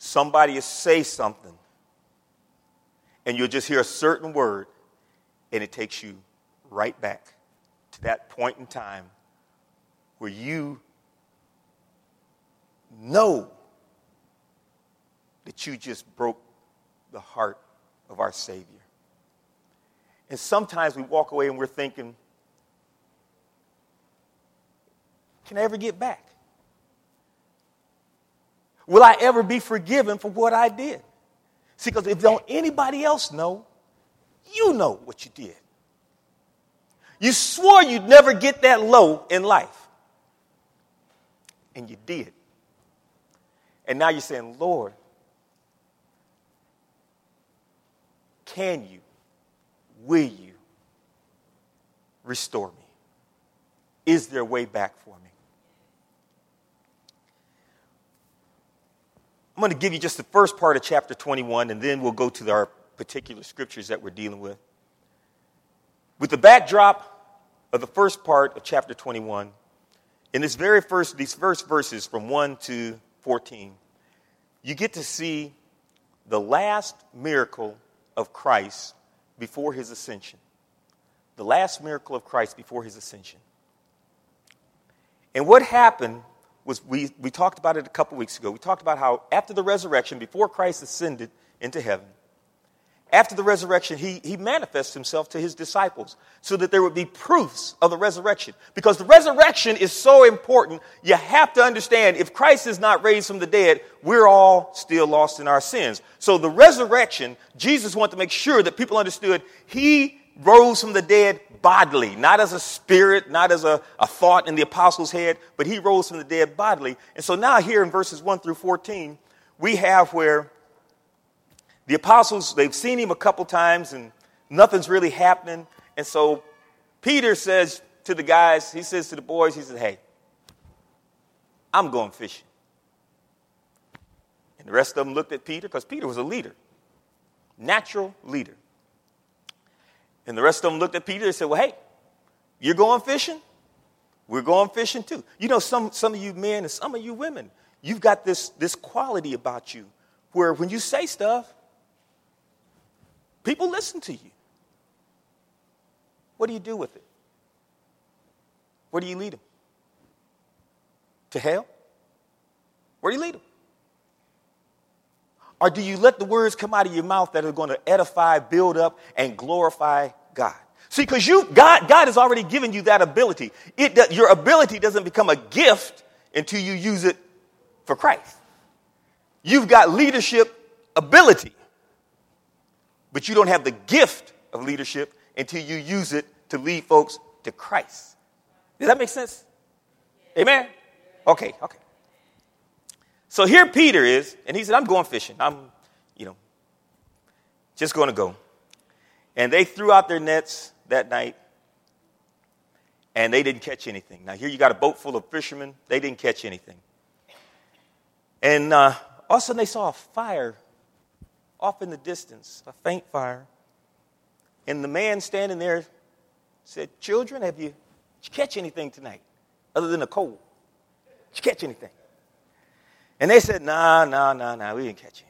somebody will say something, and you'll just hear a certain word, and it takes you right back to that point in time where you know that you just broke the heart of our Savior. And sometimes we walk away and we're thinking, can I ever get back? Will I ever be forgiven for what I did? See, because if don't anybody else know, you know what you did. You swore you'd never get that low in life. And you did. And now you're saying, Lord, can you, will you restore me? Is there a way back for me? I'm going to give you just the first part of chapter 21, and then we'll go to our particular scriptures that we're dealing with. With the backdrop of the first part of chapter 21, in these first verses from 1 to 14, you get to see the last miracle of Christ before his ascension. The last miracle of Christ before his ascension. And what happened was, we talked about it a couple weeks ago. We talked about how after the resurrection, before Christ ascended into heaven, after the resurrection, he manifests himself to his disciples so that there would be proofs of the resurrection. Because the resurrection is so important, you have to understand if Christ is not raised from the dead, we're all still lost in our sins. So the resurrection, Jesus wanted to make sure that people understood he rose from the dead bodily, not as a spirit, not as a thought in the apostles' head, but he rose from the dead bodily. And so now here in verses 1 through 14, we have where the apostles, they've seen him a couple times and nothing's really happening. And so Peter says to the guys, he says to the boys, he says, hey, I'm going fishing. And the rest of them looked at Peter because Peter was a leader, natural leader. And the rest of them looked at Peter and said, well, hey, you're going fishing? We're going fishing too. You know, some of you men and some of you women, you've got this quality about you where when you say stuff, people listen to you. What do you do with it? Where do you lead them? To hell? Where do you lead them? Or do you let the words come out of your mouth that are going to edify, build up, and glorify God? See, because God has already given you that ability. Your ability doesn't become a gift until you use it for Christ. You've got leadership ability, but you don't have the gift of leadership until you use it to lead folks to Christ. Does that make sense? Amen? Okay. So here Peter is, and he said, I'm going fishing. I'm, just going to go. And they threw out their nets that night, and they didn't catch anything. Now here you got a boat full of fishermen. They didn't catch anything. And all of a sudden they saw a fire off in the distance, a faint fire. And the man standing there said, children, did you catch anything tonight other than a cold? Did you catch anything? And they said, nah, we didn't catch anything.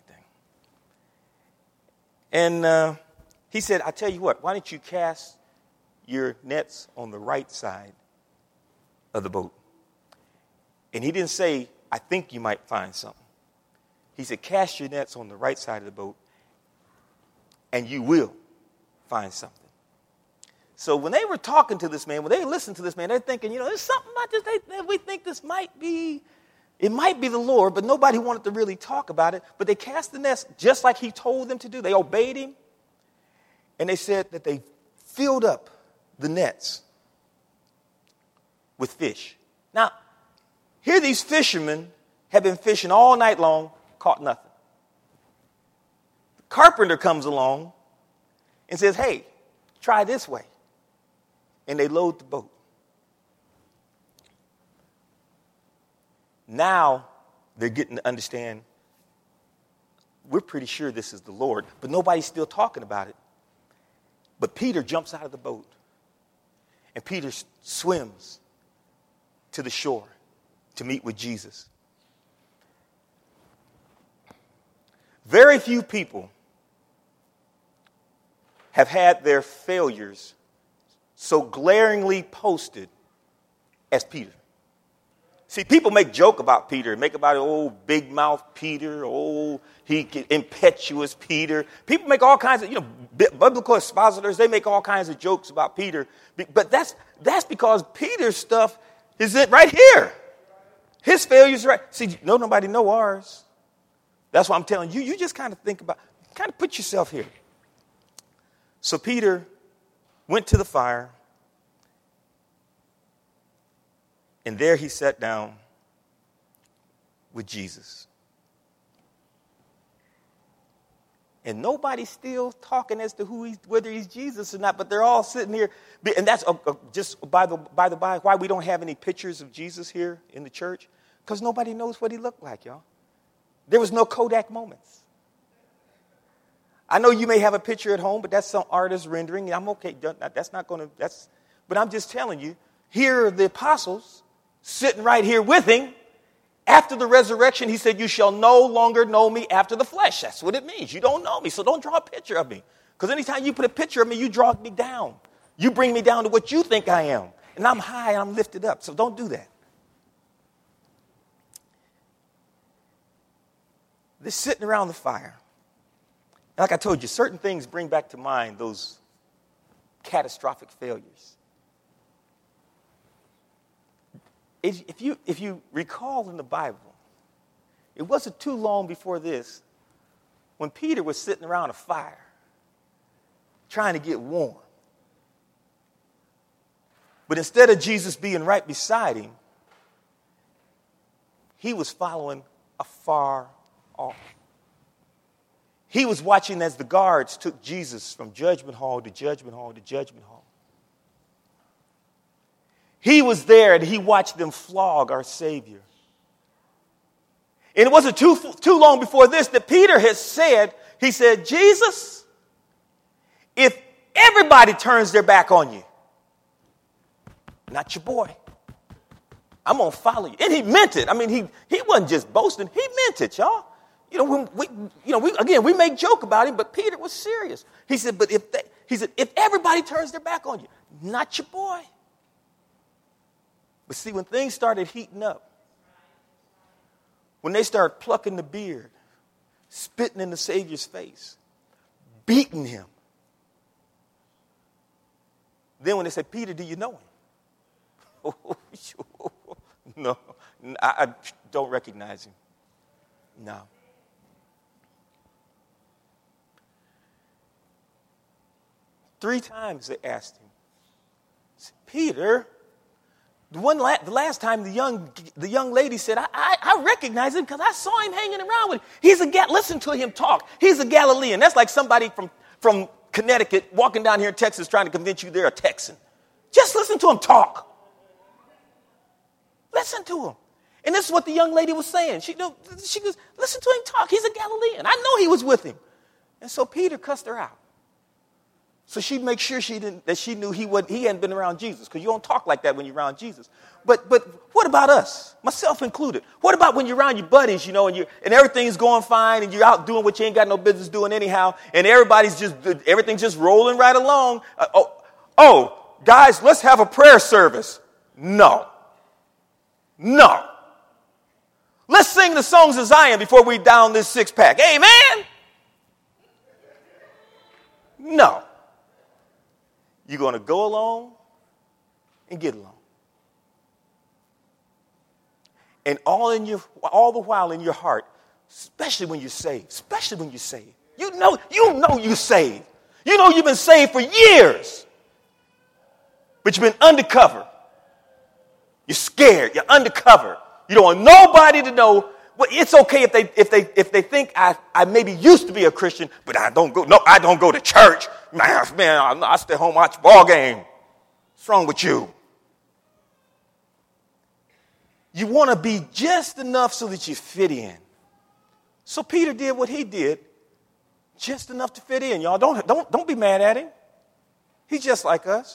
And he said, I tell you what, why don't you cast your nets on the right side of the boat? And he didn't say, I think you might find something. He said, cast your nets on the right side of the boat, and you will find something. So when they were talking to this man, when they listened to this man, they're thinking, there's something about this. We think this might be the Lord, but nobody wanted to really talk about it. But they cast the nets just like he told them to do. They obeyed him. And they said that they filled up the nets with fish. Now, here these fishermen have been fishing all night long, caught nothing. The carpenter comes along and says, hey, try this way. And they load the boat. Now they're getting to understand, we're pretty sure this is the Lord, but nobody's still talking about it. But Peter jumps out of the boat, and Peter swims to the shore to meet with Jesus. Very few people have had their failures so glaringly posted as Peter. See, people make joke about Peter, make about big mouth Peter, impetuous Peter. People make all kinds of, biblical expositors, they make all kinds of jokes about Peter. But that's because Peter's stuff is it right here. His failures right. See, nobody know ours. That's why I'm telling you, you just kind of put yourself here. So Peter went to the fire, and there he sat down with Jesus. And nobody's still talking as to whether he's Jesus or not, but they're all sitting here. And that's just by the by, why we don't have any pictures of Jesus here in the church, because nobody knows what he looked like, y'all. There was no Kodak moments. I know you may have a picture at home, but that's some artist rendering. I'm okay. But I'm just telling you, here are the apostles sitting right here with him. After the resurrection, he said, you shall no longer know me after the flesh. That's what it means. You don't know me, so don't draw a picture of me. Because anytime you put a picture of me, you draw me down. You bring me down to what you think I am. And I'm high and I'm lifted up, so don't do that. They're sitting around the fire. And like I told you, certain things bring back to mind those catastrophic failures. If you recall in the Bible, it wasn't too long before this when Peter was sitting around a fire trying to get warm. But instead of Jesus being right beside him, he was following afar off. He was watching as the guards took Jesus from judgment hall to judgment hall to judgment hall. He was there and he watched them flog our Savior. And it wasn't too long before this that Peter has said, he said, Jesus, if everybody turns their back on you, not your boy, I'm going to follow you. And he meant it. I mean, he wasn't just boasting. He meant it, y'all. We make joke about him, but Peter was serious. He said, if everybody turns their back on you, not your boy. But see, when things started heating up, when they started plucking the beard, spitting in the Savior's face, beating him, then when they said, Peter, do you know him? No, I don't recognize him. No. Three times they asked him, Peter, the last time the young lady said, I recognize him because I saw him hanging around with him. Listen to him talk. He's a Galilean. That's like somebody from Connecticut walking down here in Texas trying to convince you they're a Texan. Just listen to him talk. Listen to him. And this is what the young lady was saying. She goes, listen to him talk. He's a Galilean. I know he was with him. And so Peter cussed her out. So she'd make sure she knew he hadn't been around Jesus, because you don't talk like that when you're around Jesus. But what about us, myself included? What about when you're around your buddies, and everything's going fine, and you're out doing what you ain't got no business doing anyhow, and everything's just rolling right along? Guys, let's have a prayer service. No. Let's sing the songs of Zion before we down this six-pack. Amen? No. You're going to go along and get along. And all the while in your heart, especially when you're saved, you know you're saved. You know you've been saved for years, but you've been undercover. You're scared. You're undercover. You don't want nobody to know. Well, it's okay if they think I maybe used to be a Christian, but I don't go. No, I don't go to church. Man, I stay home and watch ball game. What's wrong with you? You want to be just enough so that you fit in. So Peter did what he did, just enough to fit in. Y'all don't be mad at him. He's just like us.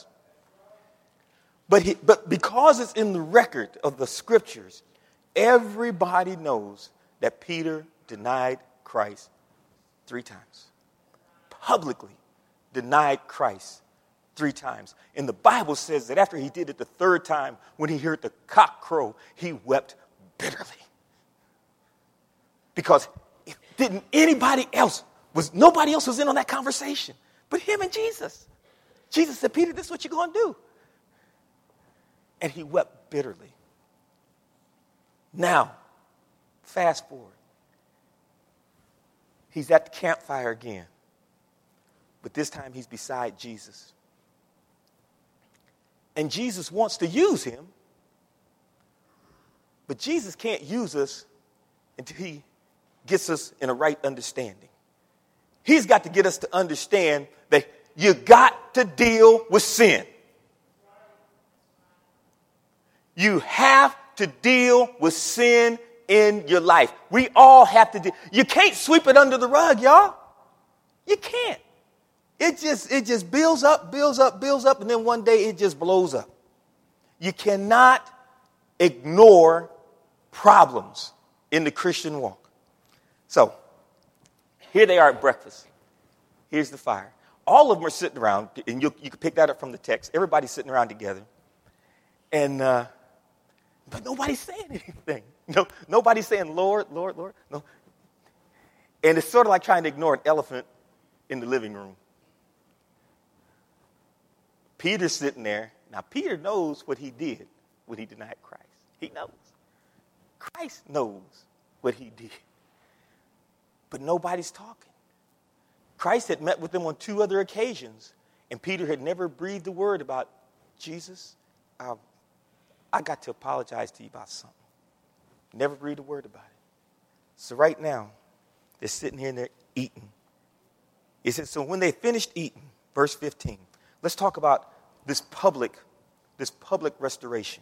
But because it's in the record of the scriptures, everybody knows that Peter denied Christ 3 times. Publicly denied Christ 3 times. And the Bible says that after he did it the 3rd time, when he heard the cock crow, he wept bitterly. Because nobody else was in on that conversation but him and Jesus. Jesus said, Peter, this is what you're going to do. And he wept bitterly. Now, fast forward. He's at the campfire again. But this time he's beside Jesus. And Jesus wants to use him. But Jesus can't use us until he gets us in a right understanding. He's got to get us to understand that you got to deal with sin. You have to deal with sin in your life. We all have to you can't sweep it under the rug, y'all. You can't. It just builds up, and then one day it just blows up. You cannot ignore problems in the Christian walk. So, here they are at breakfast. Here's the fire. All of them are sitting around, and you can pick that up from the text. Everybody's sitting around together. And but nobody's saying anything. No, nobody's saying, Lord, Lord, Lord. No. And it's sort of like trying to ignore an elephant in the living room. Peter's sitting there. Now, Peter knows what he did when he denied Christ. He knows. Christ knows what he did. But nobody's talking. Christ had met with them on 2 other occasions, and Peter had never breathed a word about, Jesus, I got to apologize to you about something. Never breathed a word about it. So right now, they're sitting here and they're eating. It says, so when they finished eating, verse 15, let's talk about this public restoration.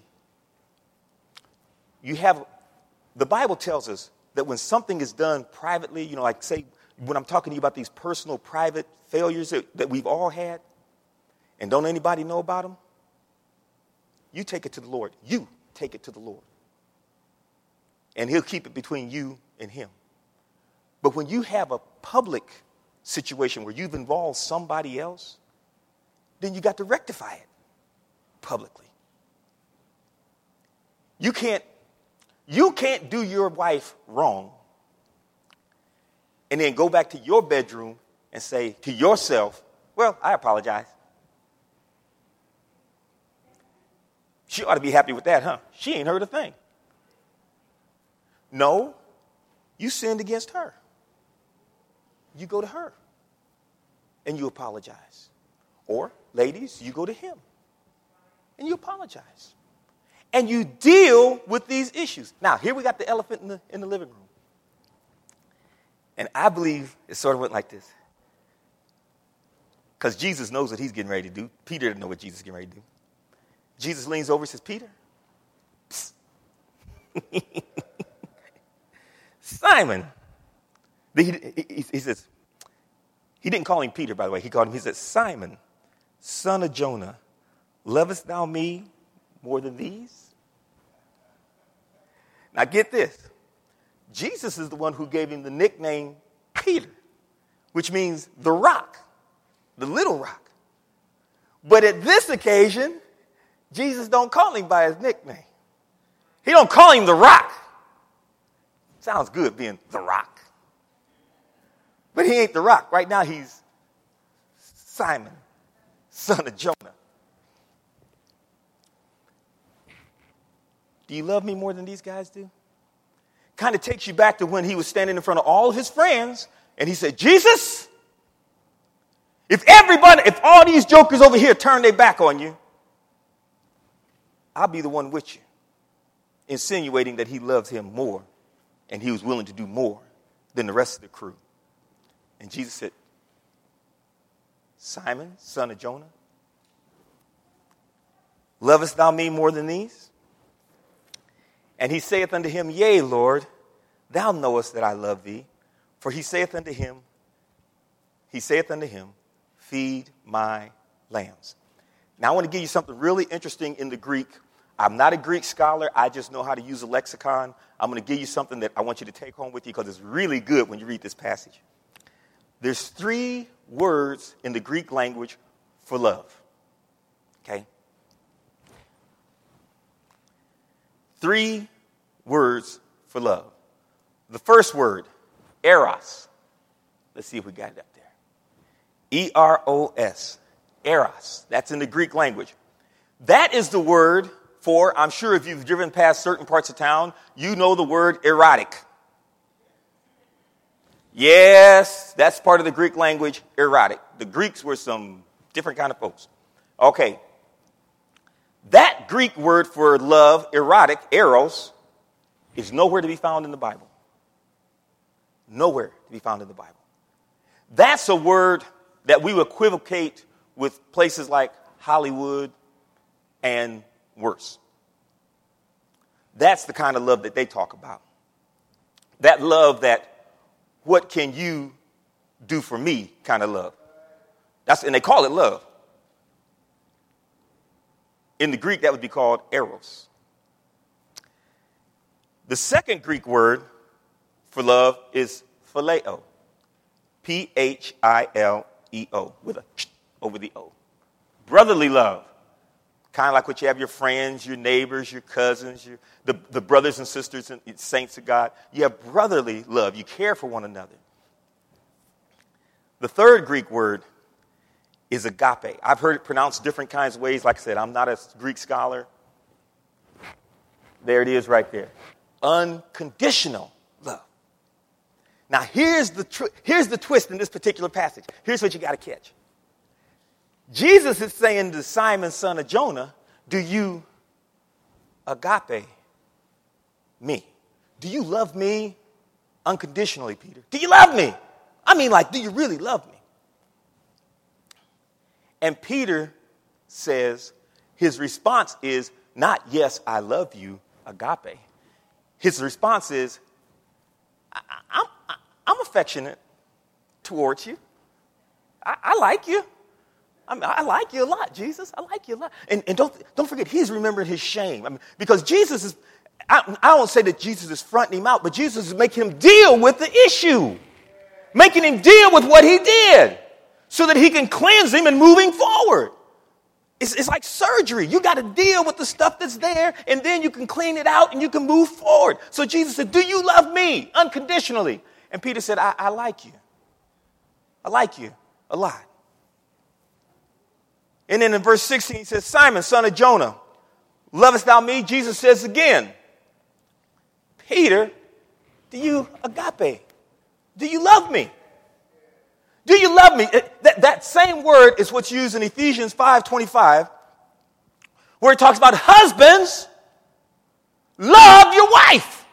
The Bible tells us that when something is done privately, like say, when I'm talking to you about these personal, private failures that we've all had, and don't anybody know about them, you take it to the Lord. You take it to the Lord. And he'll keep it between you and him. But when you have a public situation where you've involved somebody else, then you got to rectify it publicly. You can't do your wife wrong and then go back to your bedroom and say to yourself, well, I apologize. She ought to be happy with that, huh? She ain't heard a thing. No, you sinned against her. You go to her and you apologize. Or, ladies, you go to him and you apologize. And you deal with these issues. Now, here we got the elephant in the living room. And I believe it sort of went like this. Because Jesus knows what he's getting ready to do. Peter didn't know what Jesus is getting ready to do. Jesus leans over and says, Peter, psst. Simon. He says, he didn't call him Peter, by the way. He said, Simon, son of Jonah, lovest thou me more than these? Now get this. Jesus is the one who gave him the nickname Peter, which means the rock, the little rock. But at this occasion, Jesus don't call him by his nickname. He don't call him the rock. Sounds good being the rock. But he ain't the rock. Right now he's Simon, son of Jonah. Do you love me more than these guys do? Kind of takes you back to when he was standing in front of all of his friends and he said, Jesus, if all these jokers over here turn their back on you, I'll be the one with you. Insinuating that he loves him more and he was willing to do more than the rest of the crew. And Jesus said, Simon, son of Jonah, lovest thou me more than these? And he saith unto him, Yea, Lord, thou knowest that I love thee. For he saith unto him, feed my lambs. Now I want to give you something really interesting in the Greek. I'm not a Greek scholar. I just know how to use a lexicon. I'm going to give you something that I want you to take home with you because it's really good when you read this passage. There's 3 words in the Greek language for love. Okay? 3 words for love. The first word, eros. Let's see if we got it up there. E-R-O-S. Eros. That's in the Greek language. That is the word for, I'm sure if you've driven past certain parts of town, you know the word erotic. Yes, that's part of the Greek language, erotic. The Greeks were some different kind of folks. Okay. That Greek word for love, erotic, eros, is nowhere to be found in the Bible. Nowhere to be found in the Bible. That's a word that we equivocate with places like Hollywood and worse. That's the kind of love that they talk about. That love that, what can you do for me kind of love. And they call it love. In the Greek, that would be called eros. The second Greek word for love is phileo. P-H-I-L-E-O, with a ch over the O. Brotherly love. Kind of like what you have your friends, your neighbors, your cousins, the brothers and sisters and saints of God. You have brotherly love. You care for one another. The third Greek word is agape. I've heard it pronounced different kinds of ways. Like I said, I'm not a Greek scholar. There it is right there. Unconditional love. Now, here's the twist in this particular passage. Here's what you got to catch. Jesus is saying to Simon, son of Jonah, do you agape me? Do you love me unconditionally, Peter? Do you love me? I mean, like, do you really love me? And Peter says, his response is not, yes, I love you, agape. His response is, I'm affectionate towards you. I like you. I like you a lot, Jesus. I like you a lot. And don't forget, he's remembering his shame. I mean, because Jesus is, I don't say that Jesus is fronting him out, but Jesus is making him deal with the issue. Making him deal with what he did so that he can cleanse him and moving forward. It's like surgery. You got to deal with the stuff that's there, and then you can clean it out and you can move forward. So Jesus said, do you love me unconditionally? And Peter said, I like you. I like you a lot. And then in verse 16, he says, Simon, son of Jonah, lovest thou me? Jesus says again, Peter, do you agape? Do you love me? Do you love me? That same word is what's used in Ephesians 5:25, where it talks about husbands, love your wife.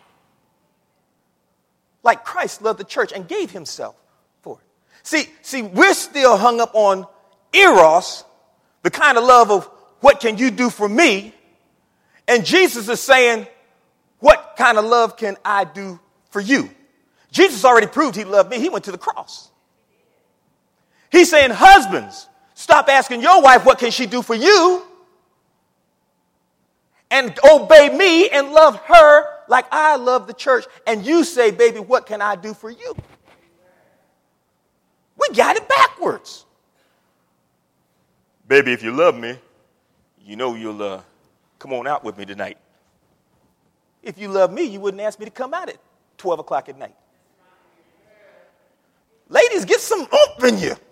Like Christ loved the church and gave himself for it. See, we're still hung up on eros, the kind of love of what can you do for me? And Jesus is saying, what kind of love can I do for you? Jesus already proved he loved me. He went to the cross. He's saying, husbands, stop asking your wife, what can she do for you? And obey me and love her like I love the church. And you say, baby, what can I do for you? We got it backwards. Baby, if you love me, you know you'll come on out with me tonight. If you love me, you wouldn't ask me to come out at 12 o'clock at night. Ladies, get some oomph in you.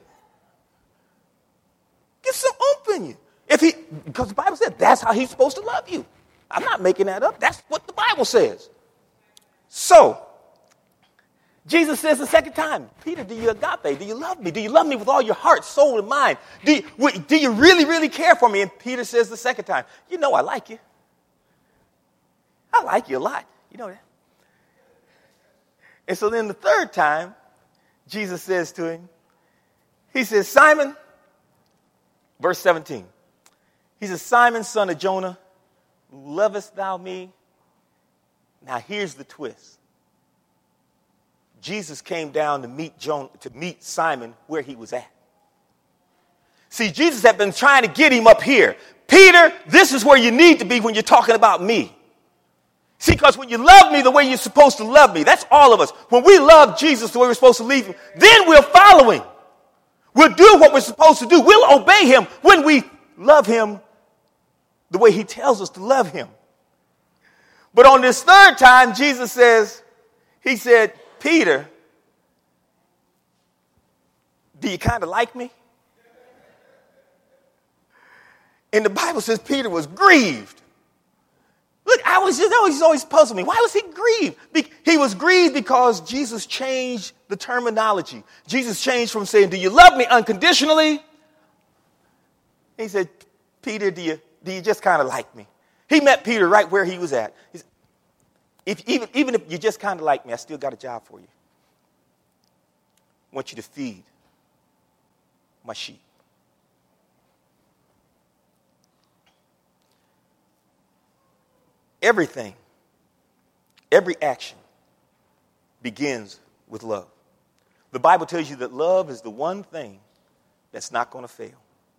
Get some oomph in you. Because the Bible said that's how he's supposed to love you. I'm not making that up. That's what the Bible says. So, Jesus says the second time, Peter, do you agape? Do you love me? Do you love me with all your heart, soul, and mind? Do you really, really care for me? And Peter says the second time, you know I like you. I like you a lot. You know that. And so then the third time, Jesus says to him, he says, Simon, verse 17, he says, Simon, son of Jonah, lovest thou me? Now here's the twist. Jesus came down to meet Simon where he was at. See, Jesus had been trying to get him up here. Peter, this is where you need to be when you're talking about me. See, because when you love me the way you're supposed to love me, that's all of us. When we love Jesus the way we're supposed to leave him, then we'll follow him. We'll do what we're supposed to do. We'll obey him when we love him the way he tells us to love him. But on this third time, Jesus says, he said, Peter, do you kind of like me? And the Bible says Peter was grieved. Look, always puzzled me. Why was he grieved? He was grieved because Jesus changed the terminology. Jesus changed from saying, do you love me unconditionally? He said, Peter, do you just kind of like me? He met Peter right where he was at. He said, even if you just kind of like me, I still got a job for you. I want you to feed my sheep. Everything, every action begins with love. The Bible tells you that love is the one thing that's not going to fail.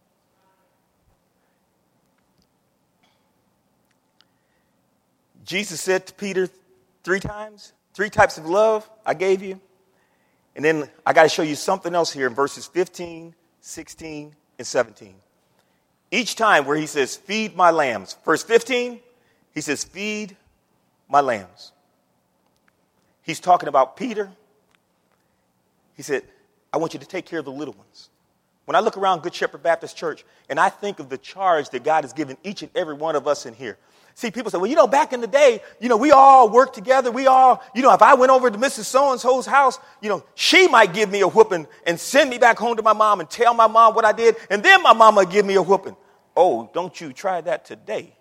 Jesus said to Peter 3 times, 3 types of love I gave you. And then I got to show you something else here in verses 15, 16, and 17. Each time where he says, feed my lambs. Verse 15, he says, feed my lambs. He's talking about Peter. He said, I want you to take care of the little ones. When I look around Good Shepherd Baptist Church and I think of the charge that God has given each and every one of us in here. See, people say, well, back in the day, we all worked together. We all, if I went over to Mrs. So-and-so's house, she might give me a whooping and send me back home to my mom and tell my mom what I did. And then my mama would give me a whooping. Oh, don't you try that today.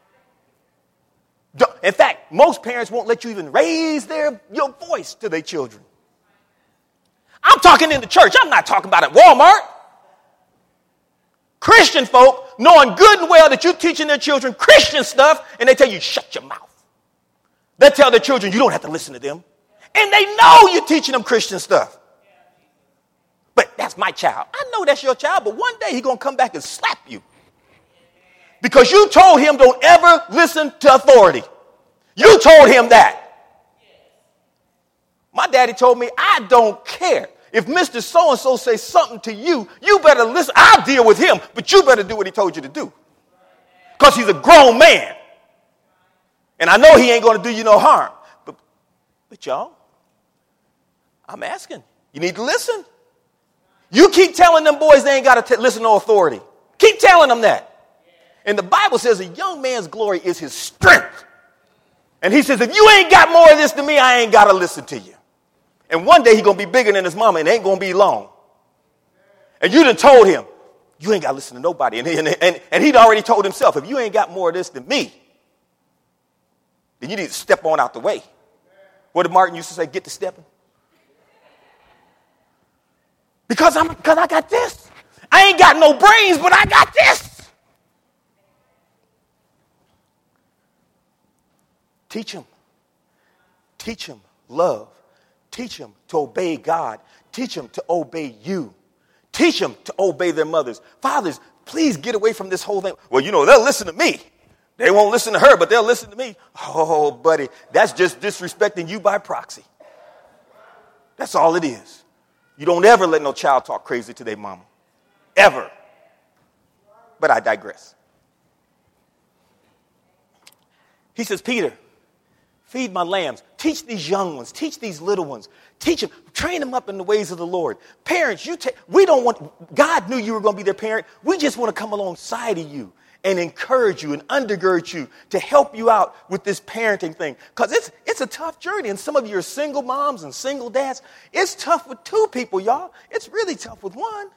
In fact, most parents won't let you even raise your voice to their children. I'm talking in the church. I'm not talking about at Walmart. Christian folk knowing good and well that you're teaching their children Christian stuff, and they tell you, shut your mouth. They tell their children, you don't have to listen to them. And they know you're teaching them Christian stuff. But that's my child. I know that's your child, but one day he's going to come back and slap you. Because you told him don't ever listen to authority. You told him that. My daddy told me, I don't care. If Mr. So-and-so says something to you, you better listen. I'll deal with him, but you better do what he told you to do. Because he's a grown man. And I know he ain't going to do you no harm. But y'all, I'm asking. You need to listen. You keep telling them boys they ain't got to listen to authority. Keep telling them that. And the Bible says a young man's glory is his strength. And he says, if you ain't got more of this than me, I ain't got to listen to you. And one day he's going to be bigger than his mama, and it ain't going to be long. And you done told him, you ain't got to listen to nobody. And he'd already told himself, if you ain't got more of this than me, then you need to step on out the way. What did Martin used to say? Get to stepping. Because I got this. I ain't got no brains, but I got this. Teach them. Teach them love. Teach them to obey God. Teach them to obey you. Teach them to obey their mothers. Fathers, please get away from this whole thing. Well, they'll listen to me. They won't listen to her, but they'll listen to me. Oh, buddy, that's just disrespecting you by proxy. That's all it is. You don't ever let no child talk crazy to their mama. Ever. But I digress. He says, Peter, feed my lambs. Teach these young ones. Teach these little ones. Teach them. Train them up in the ways of the Lord. Parents, we don't want, God knew you were going to be their parent. We just want to come alongside of you and encourage you and undergird you to help you out with this parenting thing. Because it's a tough journey. And some of you are single moms and single dads. It's tough with 2 people, y'all. It's really tough with 1.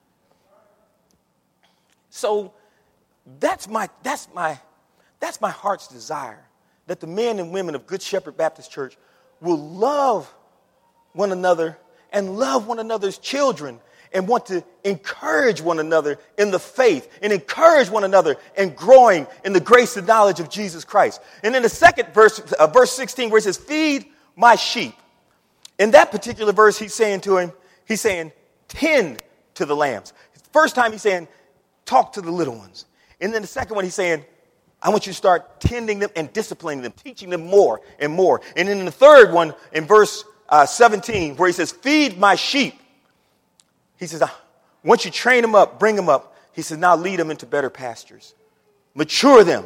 So that's my heart's desire, that the men and women of Good Shepherd Baptist Church will love one another and love one another's children and want to encourage one another in the faith and encourage one another in growing in the grace and knowledge of Jesus Christ. And in the second verse, verse 16, where it says, feed my sheep. In that particular verse, he's saying, tend to the lambs. First time he's saying, talk to the little ones. And then the second one, he's saying, I want you to start tending them and disciplining them, teaching them more and more. And then in the third one, in verse 17, where he says, feed my sheep. He says, once you train them up, bring them up, he says, now lead them into better pastures. Mature them.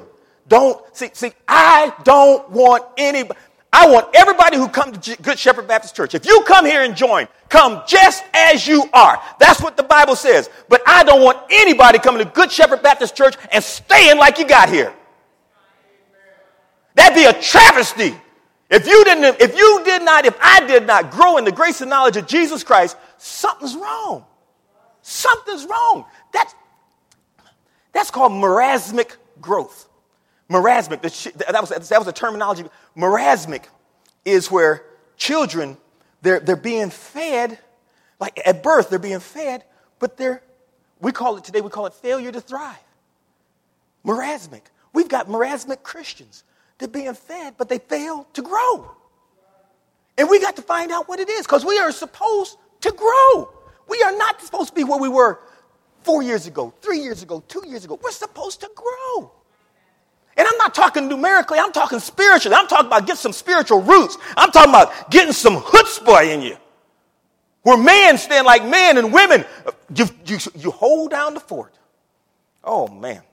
I don't want anybody. I want everybody who comes to Good Shepherd Baptist Church. If you come here and join, come just as you are. That's what the Bible says. But I don't want anybody coming to Good Shepherd Baptist Church and staying like you got here. That'd be a travesty. If I did not grow in the grace and knowledge of Jesus Christ, something's wrong. Something's wrong. That's called marasmic growth. Marasmic, that was a terminology. Marasmic is where children, they're being fed, like at birth they're being fed, but we call it failure to thrive. Marasmic. We've got marasmic Christians. They're being fed, but they fail to grow. And we got to find out what it is, because we are supposed to grow. We are not supposed to be where we were 4 years ago, 3 years ago, 2 years ago. We're supposed to grow. And I'm not talking numerically. I'm talking spiritually. I'm talking about getting some spiritual roots. I'm talking about getting some chutzpah in you. Where men stand like men and women, you hold down the fort. Oh, man.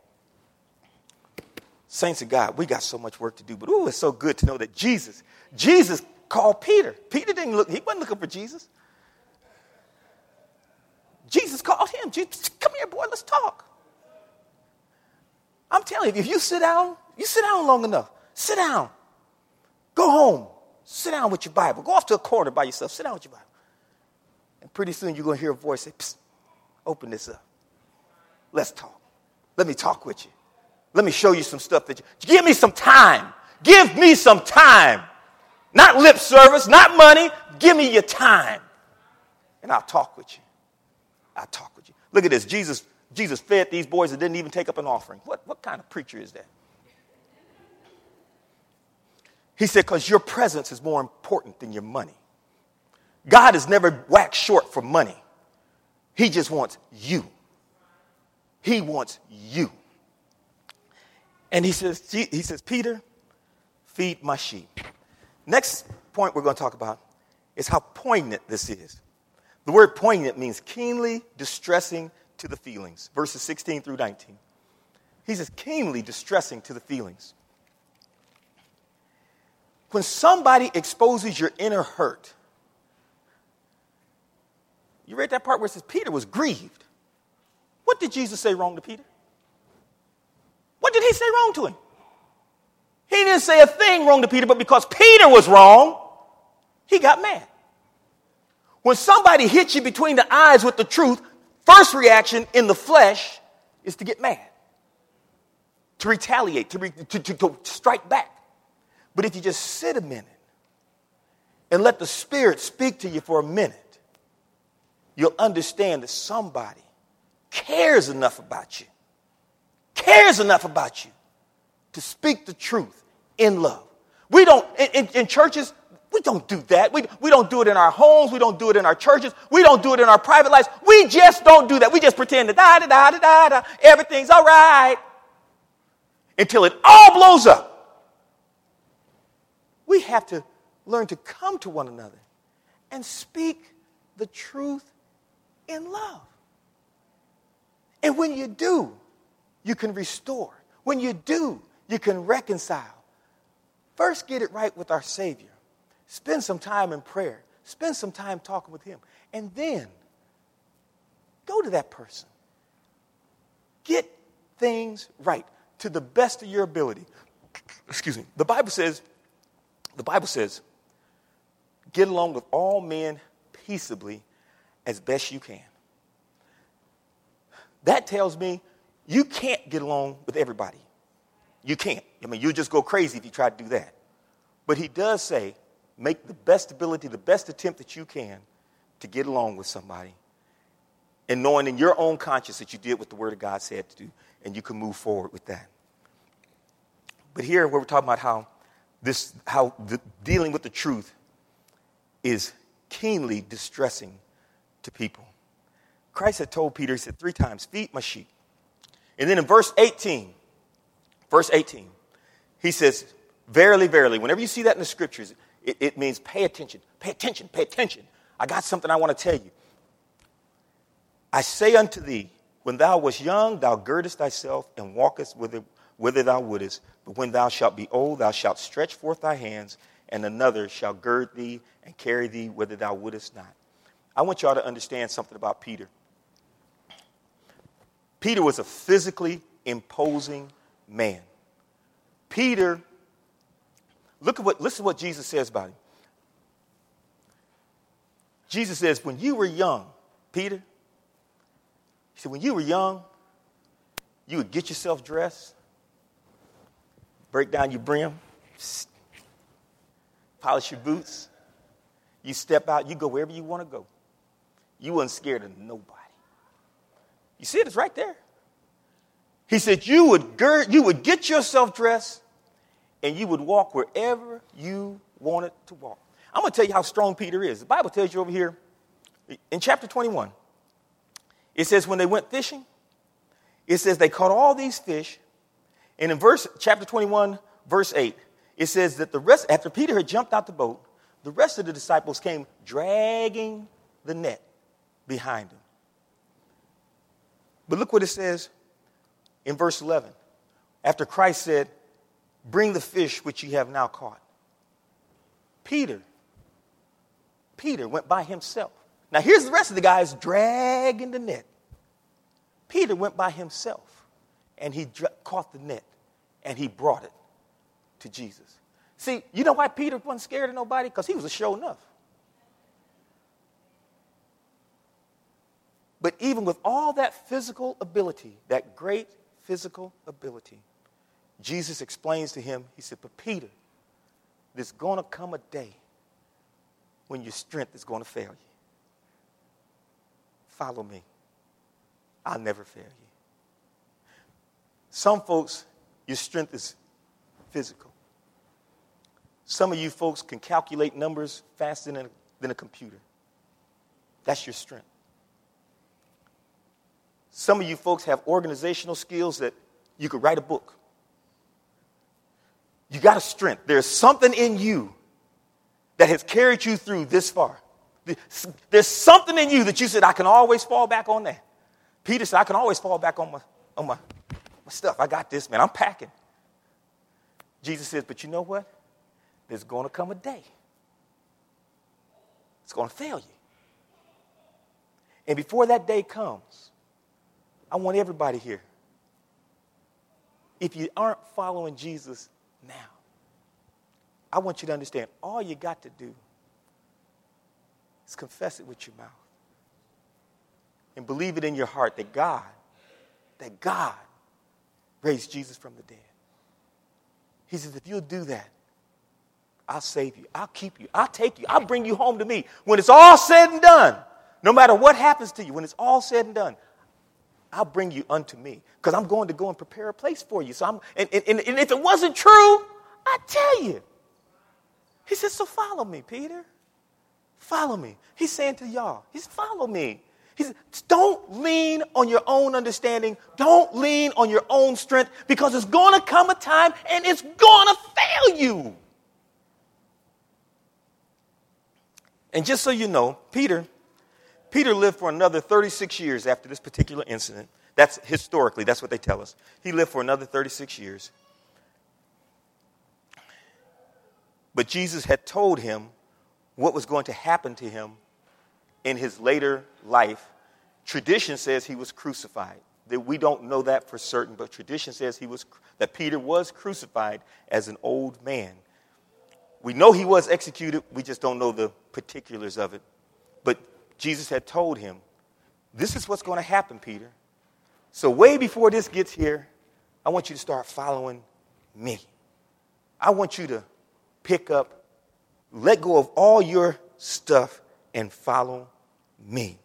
Saints of God, we got so much work to do. But, it's so good to know that Jesus called Peter. Peter he wasn't looking for Jesus. Jesus called him. Jesus, come here, boy, let's talk. I'm telling you, if you sit down long enough. Sit down. Go home. Sit down with your Bible. Go off to a corner by yourself. Sit down with your Bible. And pretty soon you're going to hear a voice say, psst, open this up. Let's talk. Let me talk with you. Let me show you some stuff give me some time. Give me some time. Not lip service, not money. Give me your time. And I'll talk with you. Look at this. Jesus fed these boys that didn't even take up an offering. What kind of preacher is that? He said, because your presence is more important than your money. God has never waxed short for money. He just wants you. He wants you. And he says, Peter, feed my sheep. Next point we're going to talk about is how poignant this is. The word poignant means keenly distressing to the feelings. Verses 16 through 19. He says, keenly distressing to the feelings. When somebody exposes your inner hurt, you read that part where it says Peter was grieved. What did Jesus say wrong to Peter? What did he say wrong to him? He didn't say a thing wrong to Peter, but because Peter was wrong, he got mad. When somebody hits you between the eyes with the truth, first reaction in the flesh is to get mad, to retaliate, to strike back. But if you just sit a minute and let the Spirit speak to you for a minute, you'll understand that somebody cares enough about you to speak the truth in love. We don't, in churches, we don't do that. We don't do it in our homes. We don't do it in our churches. We don't do it in our private lives. We just don't do that. We just pretend that everything's all right until it all blows up. We have to learn to come to one another and speak the truth in love. And when you do, you can restore. When you do, you can reconcile. First, get it right with our Savior. Spend some time in prayer. Spend some time talking with Him. And then, go to that person. Get things right to the best of your ability. Excuse me. The Bible says, get along with all men peaceably as best you can. That tells me you can't get along with everybody. You can't. You'll just go crazy if you try to do that. But he does say, make the best ability, the best attempt that you can to get along with somebody. And knowing in your own conscience that you did what the Word of God said to do, and you can move forward with that. But here we're talking about how dealing with the truth is keenly distressing to people. Christ had told Peter, he said 3 times, feed my sheep. And then in verse 18, Verse 18. He says, verily, verily. Whenever you see that in the scriptures, it means pay attention. Pay attention. Pay attention. I got something I want to tell you. I say unto thee, when thou wast young, thou girdest thyself and walkest whither thou wouldest. But when thou shalt be old, thou shalt stretch forth thy hands, and another shall gird thee and carry thee whither thou wouldest not. I want y'all to understand something about Peter. Peter was a physically imposing man. Peter, listen to what Jesus says about him. Jesus says, when you were young, Peter, he said, when you were young, you would get yourself dressed, break down your brim, polish your boots. You step out, you go wherever you want to go. You wasn't scared of nobody. You see it? It's right there. He said you would get yourself dressed, and you would walk wherever you wanted to walk. I'm going to tell you how strong Peter is. The Bible tells you over here in chapter 21, it says when they went fishing, it says they caught all these fish. And in chapter 21, verse 8, it says that after Peter had jumped out the boat, the rest of the disciples came dragging the net behind him. But look what it says in verse 11. After Christ said, bring the fish which you have now caught. Peter went by himself. Now here's the rest of the guys dragging the net. Peter went by himself, and he caught the net, and he brought it to Jesus. See, you know why Peter wasn't scared of nobody? Because he was a show enough. But even with all that physical ability, that great physical ability, Jesus explains to him, he said, but Peter, there's going to come a day when your strength is going to fail you. Follow me. I'll never fail you. Some folks, your strength is physical. Some of you folks can calculate numbers faster than a computer. That's your strength. Some of you folks have organizational skills that you could write a book. You got a strength. There's something in you that has carried you through this far. There's something in you that you said, I can always fall back on that. Peter said, I can always fall back on my stuff. I got this, man. I'm packing. Jesus says, but you know what? There's going to come a day. It's going to fail you. And before that day comes, I want everybody here, if you aren't following Jesus now, I want you to understand all you got to do is confess it with your mouth and believe it in your heart that God raised Jesus from the dead. He says, if you'll do that, I'll save you. I'll keep you. I'll take you. I'll bring you home to me. When it's all said and done, no matter what happens to you, when it's all said and done, I'll bring you unto me because I'm going to go and prepare a place for you. So and if it wasn't true, I'd tell you. He says, so follow me, Peter. Follow me. He's saying to y'all, follow me. He said, don't lean on your own understanding. Don't lean on your own strength because it's going to come a time and it's going to fail you. And just so you know, Peter lived for another 36 years after this particular incident. That's historically, that's what they tell us. He lived for another 36 years. But Jesus had told him what was going to happen to him in his later life. Tradition says he was crucified. That we don't know that for certain, but tradition says that Peter was crucified as an old man. We know he was executed. We just don't know the particulars of it. But Jesus had told him, this is what's going to happen, Peter. So way before this gets here, I want you to start following me. I want you to pick up, let go of all your stuff and follow me.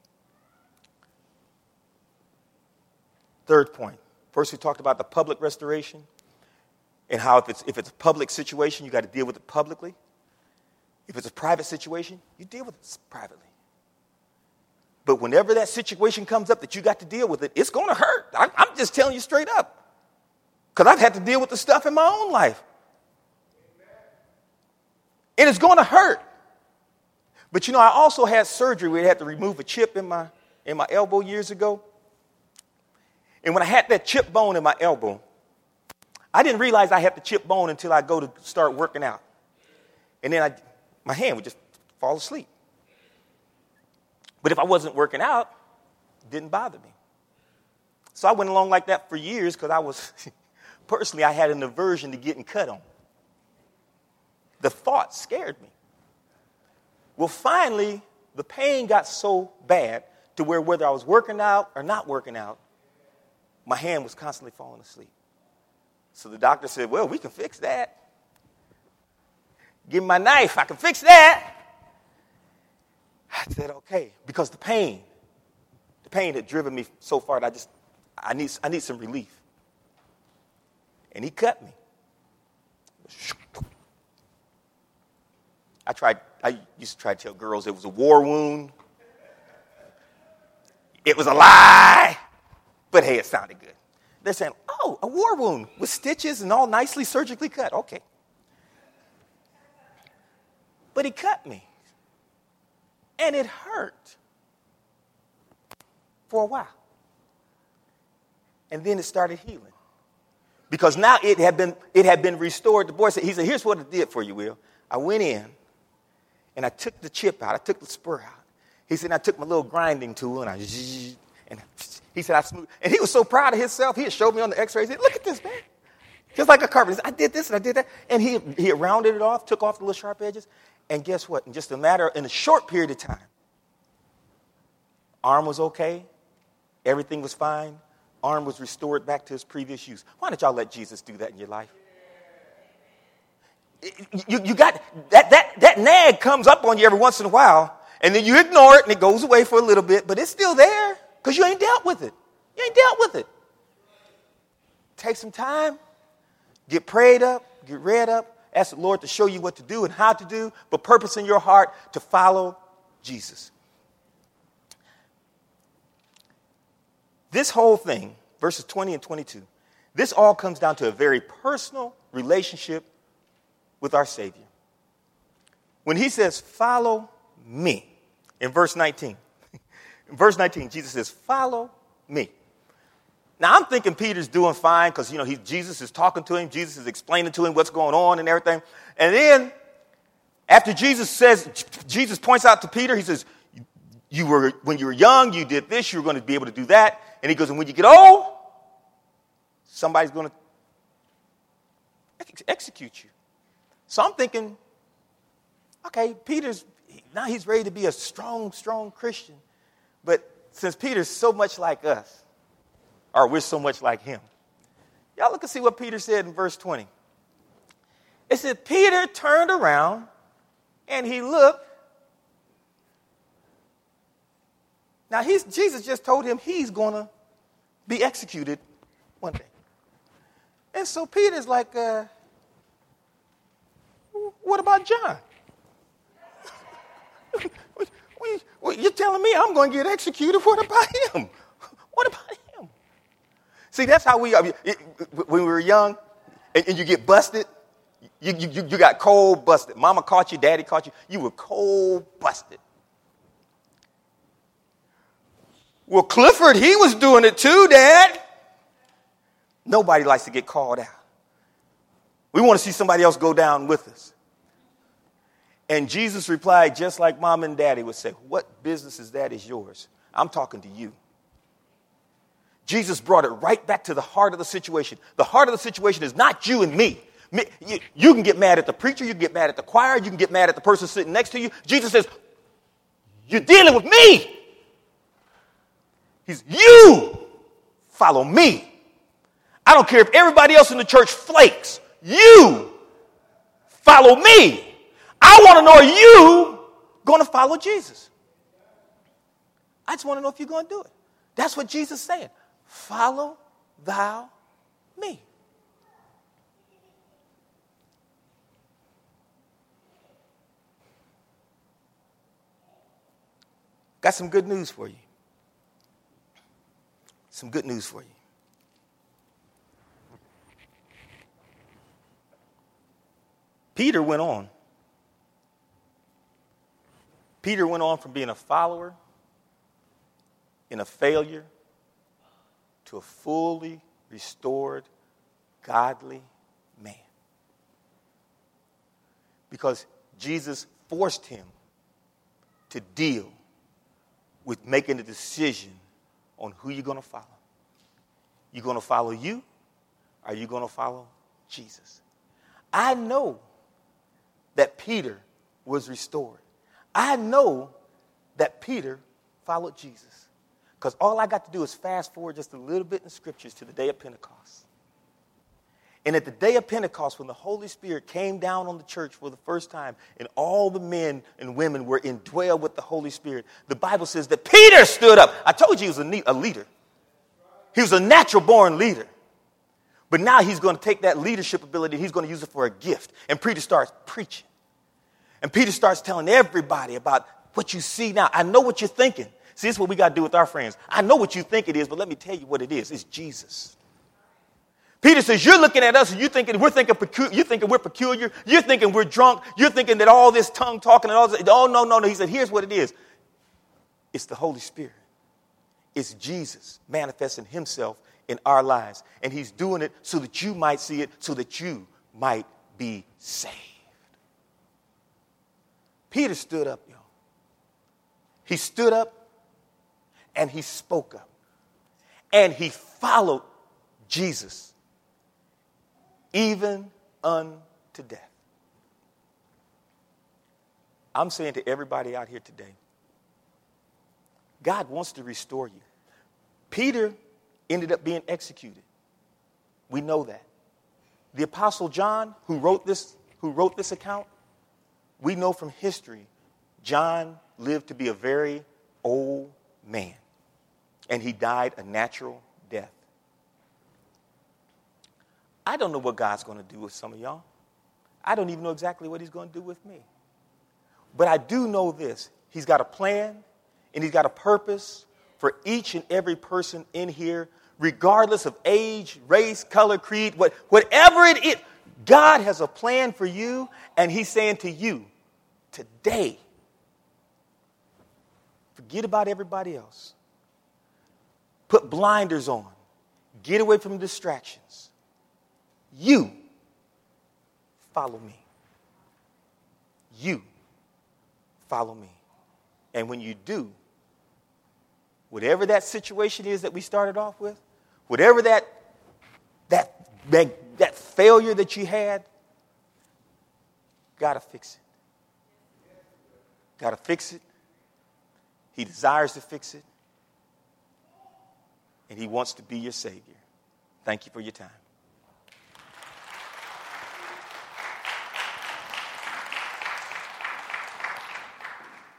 Third point. First, we talked about the public restoration and how if it's a public situation, you got to deal with it publicly. If it's a private situation, you deal with it privately. But whenever that situation comes up that you got to deal with it, it's going to hurt. I'm just telling you straight up. Because I've had to deal with the stuff in my own life. And it's going to hurt. But I also had surgery where they had to remove a chip in my elbow years ago. And when I had that chip bone in my elbow, I didn't realize I had the chip bone until I go to start working out. And then my hand would just fall asleep. But if I wasn't working out, it didn't bother me. So I went along like that for years because I was, personally, I had an aversion to getting cut on. The thought scared me. Well, finally, the pain got so bad to where whether I was working out or not working out, my hand was constantly falling asleep. So the doctor said, well, we can fix that. Give me my knife. I can fix that. I said, okay, because the pain had driven me so far that I need some relief. And he cut me. I used to try to tell girls it was a war wound. It was a lie. But hey, it sounded good. They're saying, oh, a war wound with stitches and all nicely surgically cut. Okay. But he cut me. And it hurt for a while. And then it started healing. Because now it had been restored. The boy said, here's what it did for you, Will. I went in and I took the chip out. I took the spur out. He said, I took my little grinding tool and he said, I smoothed. And he was so proud of himself. He had showed me on the x-ray. He said, look at this, man. Just like a carpenter. I did this and I did that. And he had rounded it off, took off the little sharp edges. And guess what? In a short period of time, arm was okay. Everything was fine. Arm was restored back to its previous use. Why don't y'all let Jesus do that in your life? You got that nag comes up on you every once in a while, and then you ignore it and it goes away for a little bit, but it's still there because you ain't dealt with it. You ain't dealt with it. Take some time, get prayed up, get read up, ask the Lord to show you what to do and how to do, but purpose in your heart to follow Jesus. This whole thing, verses 20 and 22, this all comes down to a very personal relationship with our Savior. When he says, follow me, in verse 19. In verse 19, Jesus says, follow me. Now, I'm thinking Peter's doing fine because, Jesus is talking to him. Jesus is explaining to him what's going on and everything. And then, after Jesus points out to Peter, he says, when you were young, you did this, you were going to be able to do that. And he goes, and when you get old, somebody's going to execute you. So I'm thinking, okay, now he's ready to be a strong Christian. But since Peter's so much like us, or we're so much like him, y'all look and see what Peter said in verse 20. It said, Peter turned around and he looked. Now, Jesus just told him he's going to be executed one day. And so Peter's like, what about John? You're telling me I'm going to get executed? What about him? What about him? See, that's how we are. When we were young and you get busted, you got cold busted. Mama caught you, daddy caught you. You were cold busted. Well, Clifford, he was doing it too, Dad. Nobody likes to get called out. We want to see somebody else go down with us. And Jesus replied, just like Mom and Daddy would say, what business is that is yours? I'm talking to you. Jesus brought it right back to the heart of the situation. The heart of the situation is not you and me. You can get mad at the preacher. You can get mad at the choir. You can get mad at the person sitting next to you. Jesus says, you're dealing with me. You follow me. I don't care if everybody else in the church flakes. You follow me. I want to know, are you going to follow Jesus? I just want to know if you're going to do it. That's what Jesus is saying. Follow thou me. Got some good news for you. Some good news for you. Peter went on. Peter went on from being a follower and a failure to a fully restored, godly man. Because Jesus forced him to deal with making a decision on who you're going to follow. You going to follow you, or are you going to follow Jesus? I know that Peter was restored. I know that Peter followed Jesus. Because all I got to do is fast forward just a little bit in the scriptures to the day of Pentecost. And at the day of Pentecost, when the Holy Spirit came down on the church for the first time, and all the men and women were indwelled with the Holy Spirit, the Bible says that Peter stood up. I told you he was a leader. He was a natural-born leader. But now he's going to take that leadership ability, he's going to use it for a gift. And Peter starts preaching. And Peter starts telling everybody about what you see now. I know what you're thinking. See, this is what we got to do with our friends. I know what you think it is, but let me tell you what it is. It's Jesus. Peter says, you're looking at us and you're thinking we're peculiar. You're thinking we're drunk. You're thinking that all this tongue talking and all this. Oh, no. He said, here's what it is. It's the Holy Spirit. It's Jesus manifesting himself in our lives. And he's doing it so that you might see it, so that you might be saved. Peter stood up, y'all. He stood up and he spoke up. And he followed Jesus even unto death. I'm saying to everybody out here today, God wants to restore you. Peter ended up being executed. We know that. The Apostle John, who wrote this account, we know from history, John lived to be a very old man, and he died a natural death. I don't know what God's going to do with some of y'all. I don't even know exactly what he's going to do with me. But I do know this. He's got a plan, and he's got a purpose for each and every person in here, regardless of age, race, color, creed, whatever it is. God has a plan for you, and he's saying to you, today, forget about everybody else. Put blinders on. Get away from distractions. You follow me. You follow me. And when you do, whatever that situation is that we started off with, whatever that failure that you had, gotta fix it. Gotta fix it. He desires to fix it. And he wants to be your Savior. Thank you for your time.